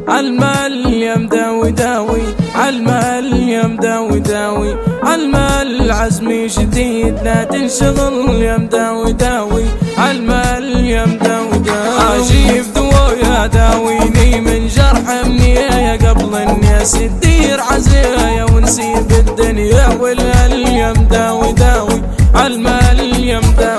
عالمال يا مداوي داوي، عالمال يا مداوي داوي، عالمال عزمي شديد لا تنشغل يا مداوي داوي، عالمال يا مداوي داوي. اجيب دوايا داويني من جرح منية قبل الناس تدير عزايا ونسيب الدنيا والهل يا مداوي داوي، عالمال يا مداوي